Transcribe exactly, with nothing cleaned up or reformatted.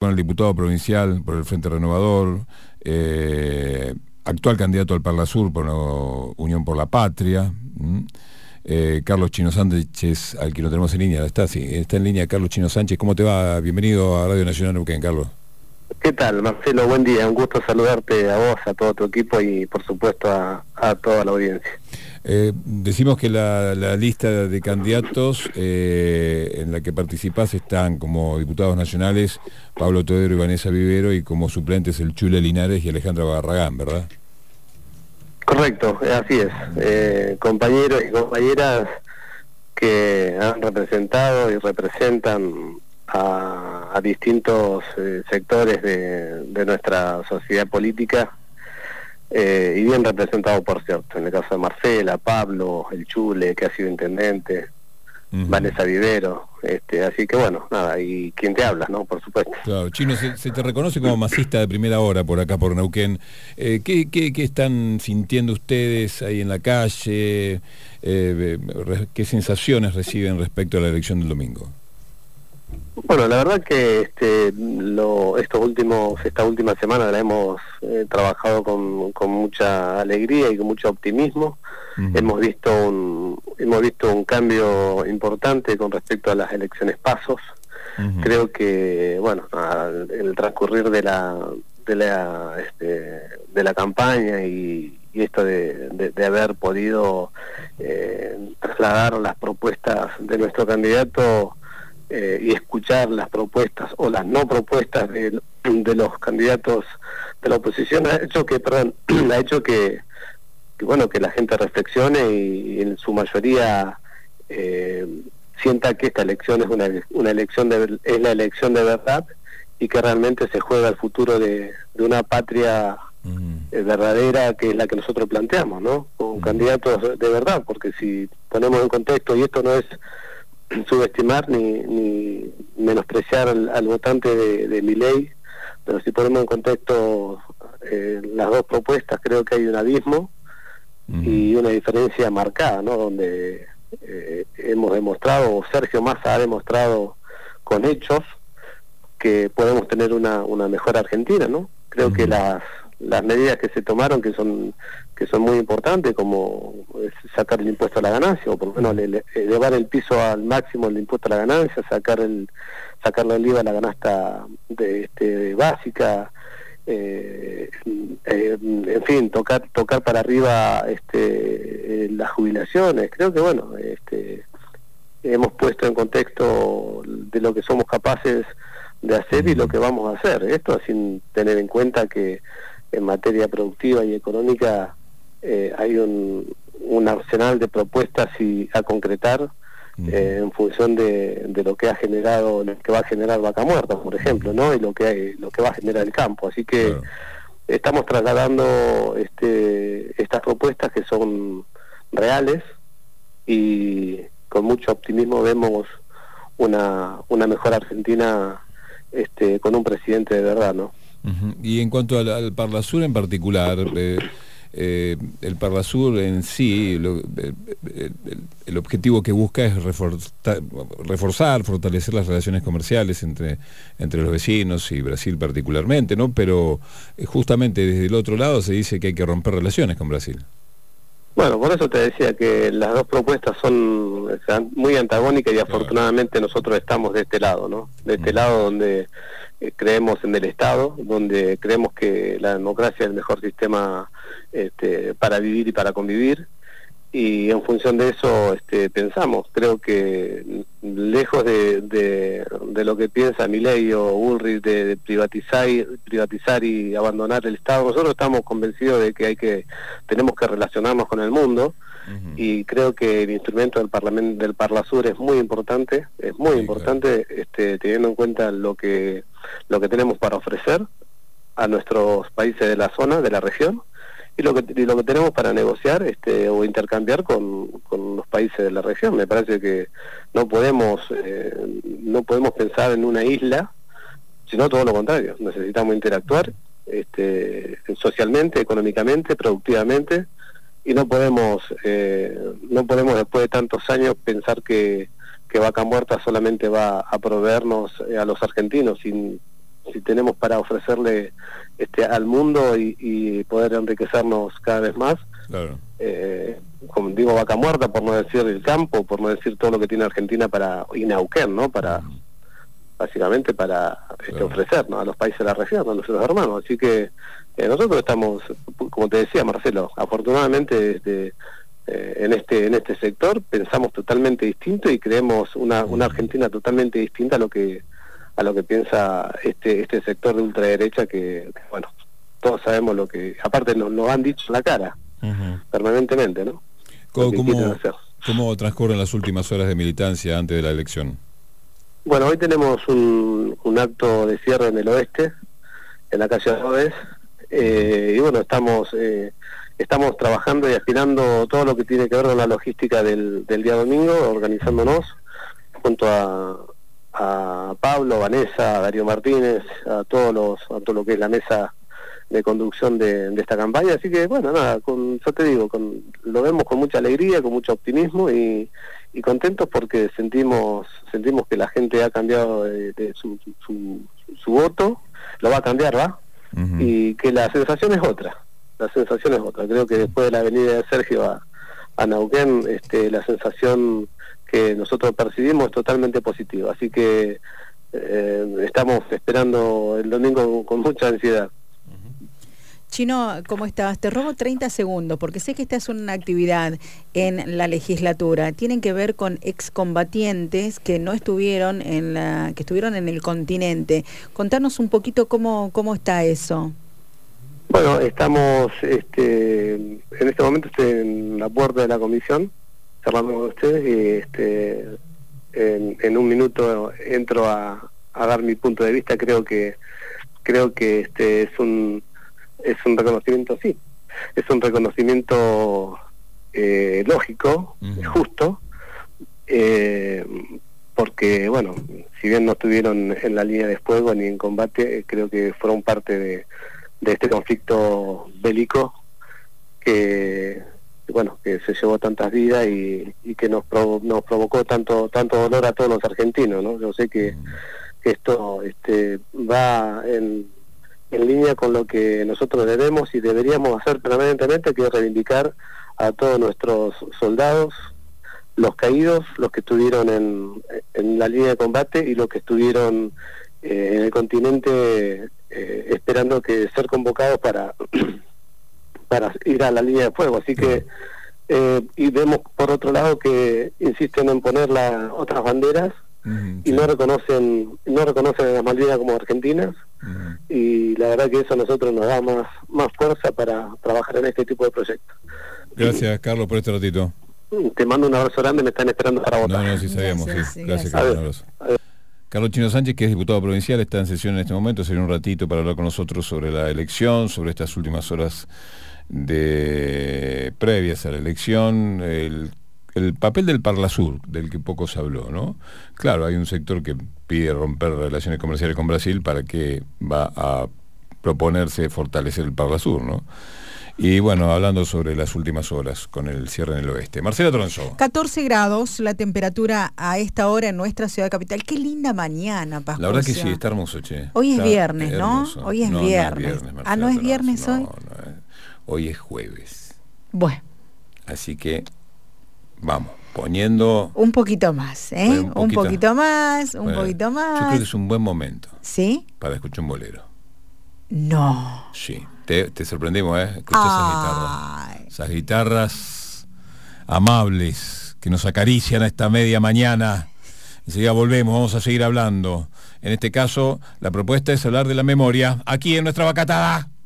con el diputado provincial por el Frente Renovador, eh, actual candidato al Parlasur por no, Unión por la Patria, ¿m? Eh, Carlos Chino Sánchez, al que no tenemos en línea. Está, sí, está en línea Carlos Chino Sánchez. ¿Cómo te va? Bienvenido a Radio Nacional Neuquén, Carlos. ¿Qué tal, Marcelo? Buen día, un gusto saludarte a vos, a todo tu equipo y por supuesto a, a toda la audiencia. Eh, decimos que la, la lista de candidatos eh, en la que participás están como diputados nacionales Pablo Todero y Vanessa Vivero, y como suplentes el Chule Linares y Alejandra Barragán, ¿verdad? Correcto, así es. Eh, compañeros y compañeras que han representado y representan a, a distintos eh, sectores de, de nuestra sociedad política, eh, y bien representado, por cierto, en el caso de Marcela, Pablo, el Chule, que ha sido intendente, uh-huh. Vanessa Vivero, este, así que bueno, nada, y quien te habla, ¿no? Por supuesto. Claro, Chino, se, se te reconoce como masista de primera hora por acá, por Neuquén. Eh, ¿qué, qué, ¿Qué están sintiendo ustedes ahí en la calle? Eh, ¿Qué sensaciones reciben respecto a la elección del domingo? Bueno, la verdad que este, lo, estos últimos, esta última semana la hemos eh, trabajado con, con mucha alegría y con mucho optimismo. Uh-huh. Hemos visto un, hemos visto un cambio importante con respecto a las elecciones pasos. Uh-huh. Creo que, bueno, al, el transcurrir de la, de la, este, de la campaña y, y esto de, de, de haber podido eh, trasladar las propuestas de nuestro candidato. Eh, y escuchar las propuestas o las no propuestas de, de los candidatos de la oposición ha hecho que, perdón, ha hecho que, que bueno, que la gente reflexione y, y en su mayoría eh, sienta que esta elección es una, una elección de, es la elección de verdad, y que realmente se juega el futuro de, de una patria mm. eh, verdadera, que es la que nosotros planteamos, ¿no? Con mm. candidatos de verdad, porque si ponemos en contexto, y esto no es subestimar ni, ni menospreciar al, al votante de, de Milei, pero si ponemos en contexto eh, las dos propuestas, creo que hay un abismo uh-huh. y una diferencia marcada, ¿no? Donde eh, hemos demostrado, o Sergio Massa ha demostrado con hechos, que podemos tener una, una mejor Argentina, ¿no? Creo uh-huh. que las las medidas que se tomaron, que son que son muy importantes, como sacar el impuesto a la ganancia, o por lo menos ele, elevar el piso al máximo el impuesto a la ganancia, sacar el sacarle el I V A a la canasta de, este, básica, eh, eh, en fin, tocar tocar para arriba este eh, las jubilaciones. Creo que bueno, este hemos puesto en contexto de lo que somos capaces de hacer y lo que vamos a hacer. Esto sin tener en cuenta que en materia productiva y económica eh, hay un, un arsenal de propuestas y a concretar uh-huh. eh, en función de, de lo que ha generado, lo que va a generar Vaca Muerta, por ejemplo, ¿no? Y lo que hay, lo que va a generar el campo. Así que claro. estamos trasladando este, estas propuestas que son reales, y con mucho optimismo vemos una, una mejor Argentina este, con un presidente de verdad, ¿no? Uh-huh. Y en cuanto al, al Parlasur en particular, eh, eh, el Parlasur en sí, lo, eh, el, el objetivo que busca es reforzar, reforzar, fortalecer las relaciones comerciales entre, entre los vecinos y Brasil particularmente, ¿no? Pero eh, justamente desde el otro lado se dice que hay que romper relaciones con Brasil. Bueno, por eso te decía que las dos propuestas son muy antagónicas, y afortunadamente nosotros estamos de este lado, ¿no? De este lado donde eh, creemos en el Estado, donde creemos que la democracia es el mejor sistema este, para vivir y para convivir, y en función de eso este, pensamos. Creo que lejos de, de, de lo que piensa Milei o Bullrich de, de privatizar, privatizar y abandonar el Estado, nosotros estamos convencidos de que hay que tenemos que relacionarnos con el mundo, uh-huh. y creo que el instrumento del Parlamento del Parlasur es muy importante, es muy sí, importante, claro. este, teniendo en cuenta lo que lo que tenemos para ofrecer a nuestros países de la zona, de la región, y lo que y lo que tenemos para negociar este o intercambiar con, con los países de la región. Me parece que no podemos eh, no podemos pensar en una isla, sino todo lo contrario. Necesitamos interactuar este socialmente, económicamente, productivamente, y no podemos eh, no podemos después de tantos años pensar que que Vaca Muerta solamente va a proveernos a los argentinos sin si tenemos para ofrecerle este al mundo y, y poder enriquecernos cada vez más. Claro. Eh, como digo, vaca muerta, por no decir el campo, por no decir todo lo que tiene Argentina para, y Neuquén, ¿no? Para, mm. básicamente para este, claro. ofrecer, ¿no? A los países de la región, a nuestros hermanos. Así que eh, nosotros estamos, como te decía Marcelo, afortunadamente desde, eh, en este en este sector pensamos totalmente distinto y creemos una, una Argentina totalmente distinta a lo que a lo que piensa este este sector de ultraderecha que, que bueno, todos sabemos lo que, aparte nos lo han dicho en la cara, uh-huh. permanentemente, ¿no? ¿Cómo, cómo, ¿Cómo transcurren las últimas horas de militancia antes de la elección? Bueno, hoy tenemos un, un acto de cierre en el oeste, en la calle Rodés, eh, y bueno, estamos eh, estamos trabajando y aspirando todo lo que tiene que ver con la logística del, del día domingo, organizándonos junto a, a Pablo, Vanessa, a Darío Martínez, a todos los a todo lo que es la mesa de conducción de, de esta campaña. Así que bueno, nada, con, yo te digo, con, lo vemos con mucha alegría, con mucho optimismo y, y contentos porque sentimos sentimos que la gente ha cambiado de, de su, su, su, su voto, lo va a cambiar, ¿va? Uh-huh. Y que la sensación es otra, la sensación es otra. Creo que después de la venida de Sergio a, a Neuquén, este, la sensación que nosotros percibimos es totalmente positiva. Así que eh, estamos esperando el domingo con mucha ansiedad. Chino, ¿cómo estás? Te robo treinta segundos, porque sé que esta es una actividad en la legislatura. Tienen que ver con excombatientes que no estuvieron en la, que estuvieron en el continente. Contanos un poquito cómo, cómo está eso. Bueno, estamos, este, en este momento estoy en la puerta de la comisión, charlando con ustedes, y este, en, en un minuto entro a, a dar mi punto de vista. Creo que, creo que este es un es un reconocimiento, sí, es un reconocimiento eh, lógico, uh-huh. justo, eh, porque, bueno, si bien no estuvieron en la línea de fuego ni en combate, eh, creo que fueron parte de, de este conflicto bélico que, bueno, que se llevó tantas vidas y, y que nos, provo- nos provocó tanto tanto dolor a todos los argentinos, ¿no? Yo sé que, uh-huh. que esto este, va en en línea con lo que nosotros debemos y deberíamos hacer permanentemente, que es reivindicar a todos nuestros soldados, los caídos, los que estuvieron en, en la línea de combate y los que estuvieron eh, en el continente eh, esperando que ser convocados para para ir a la línea de fuego. Así que eh, y vemos por otro lado que insisten en poner las otras banderas uh-huh, y sí. no reconocen no reconocen a las Malvinas como argentinas. Uh-huh. Y la verdad que eso a nosotros nos da más más fuerza para trabajar en este tipo de proyectos. Gracias, Carlos, por este ratito. Te mando un abrazo grande, me están esperando para votar. No, no, sí sabíamos, gracias, sí. Gracias, gracias. Carlos, un abrazo. Carlos Chino Sánchez, que es diputado provincial, está en sesión en este momento, sería un ratito para hablar con nosotros sobre la elección, sobre estas últimas horas de previas a la elección, el el papel del Parlasur, del que poco se habló, ¿no? Claro, hay un sector que pide romper relaciones comerciales con Brasil para que va a proponerse fortalecer el Parlasur, ¿no? Y bueno, hablando sobre las últimas horas con el cierre en el oeste. Marcela Tronzo. catorce grados la temperatura a esta hora en nuestra ciudad capital. Qué linda mañana, Pascual. La verdad que sí, está hermoso, che. Hoy es está viernes, hermoso. ¿no? Hoy es no, viernes. No es viernes ah, ¿no es viernes no, hoy? No, no, hoy es jueves. Bueno. Así que vamos, poniendo... Un poquito más, ¿eh? Un poquito, un poquito más, un bueno, poquito más. Yo creo que es un buen momento. ¿Sí? Para escuchar un bolero. No. Sí, te, te sorprendimos, ¿eh? Escucha esas guitarras. Esas guitarras amables que nos acarician a esta media mañana. Enseguida volvemos, vamos a seguir hablando. En este caso, la propuesta es hablar de la memoria aquí en nuestra Vacatada.